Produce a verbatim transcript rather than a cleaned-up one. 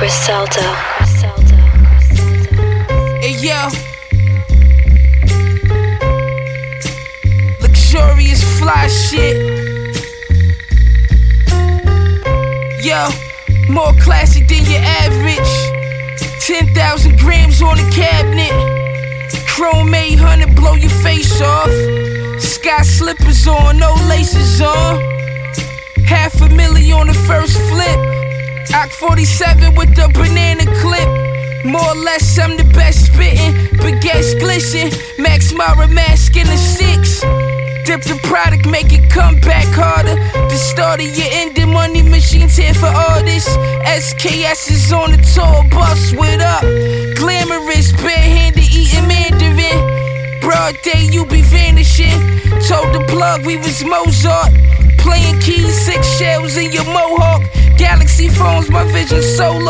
Griselda. Hey yo, luxurious fly shit. Yo, more classic than your average. Ten thousand grams on the cabinet. Chrome eight hundred blow your face off. Sky slippers on, no laces on. Half a million on the first flip. Ock forty-seven with the banana clip. More or less, I'm the best spittin'. Baguettes glisten. Max Mara mask in the six. Dip the product, make it come back harder. The start of your ending, money machines here for artists. S K S is on the tour bus with up. Glamorous, barehanded, eating Mandarin. Broad day, you be vanishing. Told the plug we was Mozart. Playing keys, six shells in your mohawk. Galaxy phones, my vision so low.